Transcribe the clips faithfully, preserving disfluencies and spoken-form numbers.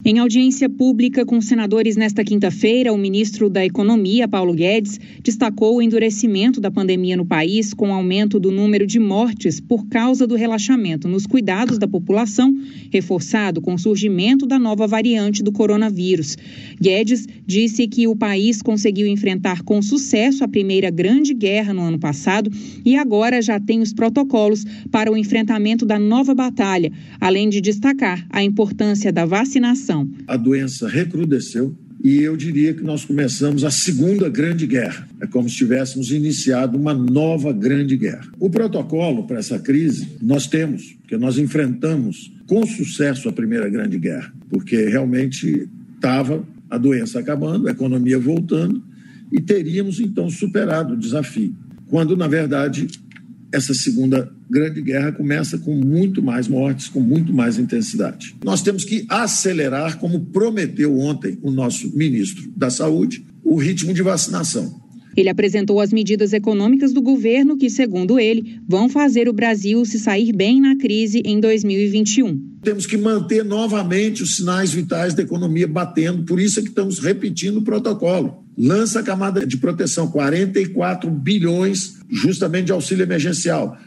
Em audiência pública com senadores nesta quinta-feira, o ministro da Economia, Paulo Guedes, destacou o endurecimento da pandemia no país com o aumento do número de mortes por causa do relaxamento nos cuidados da população, reforçado com o surgimento da nova variante do coronavírus. Guedes disse que o país conseguiu enfrentar com sucesso a primeira grande guerra no ano passado e agora já tem os protocolos para o enfrentamento da nova batalha, além de destacar a importância da vacinação. A doença recrudesceu e eu diria que nós começamos a segunda grande guerra. É como se tivéssemos iniciado uma nova grande guerra. O protocolo para essa crise nós temos, porque nós enfrentamos com sucesso a primeira grande guerra, porque realmente estava a doença acabando, a economia voltando e teríamos então superado o desafio. Quando, na verdade, essa segunda grande guerra começa com muito mais mortes, com muito mais intensidade. Nós temos que acelerar, como prometeu ontem o nosso ministro da Saúde, o ritmo de vacinação. Ele apresentou as medidas econômicas do governo que, segundo ele, vão fazer o Brasil se sair bem na crise em dois mil e vinte e um. Temos que manter novamente os sinais vitais da economia batendo, por isso é que estamos repetindo o protocolo. Lança a camada de proteção, quarenta e quatro bilhões justamente de auxílio emergencial.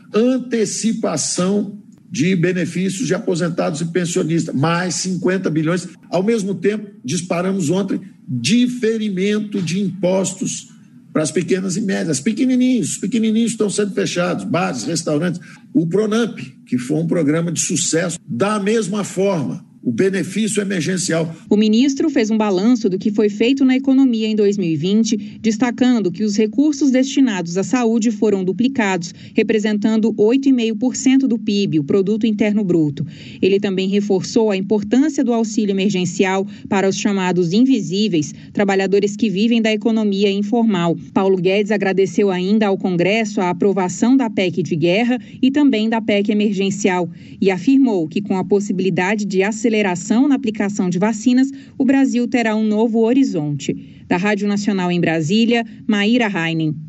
Antecipação de benefícios de aposentados e pensionistas, mais cinquenta bilhões. Ao mesmo tempo, disparamos ontem diferimento de impostos para as pequenas e médias. Pequenininhos, os pequenininhos estão sendo fechados, bares, restaurantes. O Pronamp, que foi um programa de sucesso, da mesma forma, o benefício emergencial. O ministro fez um balanço do que foi feito na economia em dois mil e vinte, destacando que os recursos destinados à saúde foram duplicados, representando oito vírgula cinco por cento do P I B, o Produto Interno Bruto. Ele também reforçou a importância do auxílio emergencial para os chamados invisíveis, trabalhadores que vivem da economia informal. Paulo Guedes agradeceu ainda ao Congresso a aprovação da P E C de guerra e também da P E C emergencial e afirmou que com a possibilidade de aceleração na aplicação de vacinas, o Brasil terá um novo horizonte. Da Rádio Nacional em Brasília, Maíra Heinen.